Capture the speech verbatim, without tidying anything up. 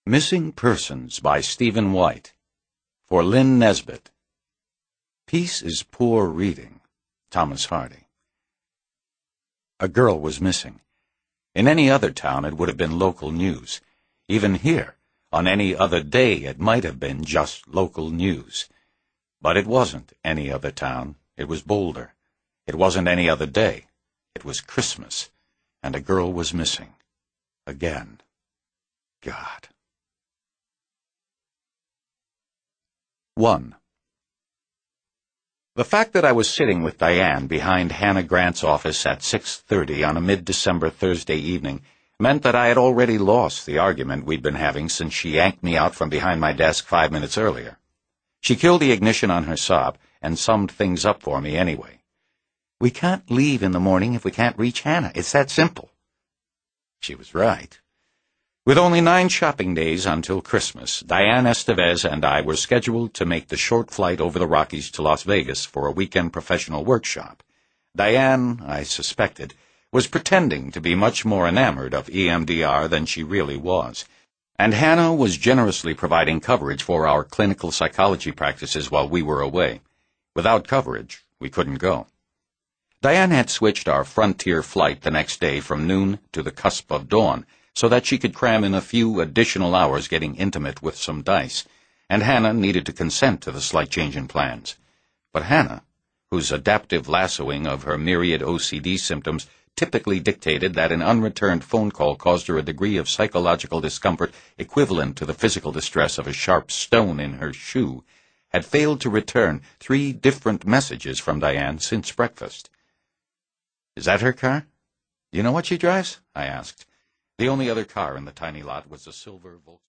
Missing Persons by Stephen White. For Lynn Nesbit. Peace is poor reading. Thomas Hardy. A girl was missing. In any other town it would have been local news. Even here, on any other day, it might have been just local news. But it wasn't any other town. It was Boulder. It wasn't any other day. It was Christmas. And a girl was missing. Again. God. One. The fact that I was sitting with Diane behind Hannah Grant's office at six thirty on a mid-December Thursday evening meant that I had already lost the argument we'd been having since she yanked me out from behind my desk five minutes earlier. She killed the ignition on her Saab and summed things up for me anyway. We can't leave in the morning if we can't reach Hannah. It's that simple. She was right. With only nine shopping days until Christmas, Diane Estevez and I were scheduled to make the short flight over the Rockies to Las Vegas for a weekend professional workshop. Diane, I suspected, was pretending to be much more enamored of E M D R than she really was, and Hannah was generously providing coverage for our clinical psychology practices while we were away. Without coverage, we couldn't go. Diane had switched our Frontier flight the next day from noon to the cusp of dawn, so that she could cram in a few additional hours getting intimate with some dice, and Hannah needed to consent to the slight change in plans. But Hannah, whose adaptive lassoing of her myriad O C D symptoms typically dictated that an unreturned phone call caused her a degree of psychological discomfort equivalent to the physical distress of a sharp stone in her shoe, had failed to return three different messages from Diane since breakfast. "Is that her car? You know what she drives?" I asked. The only other car in the tiny lot was a silver Volkswagen.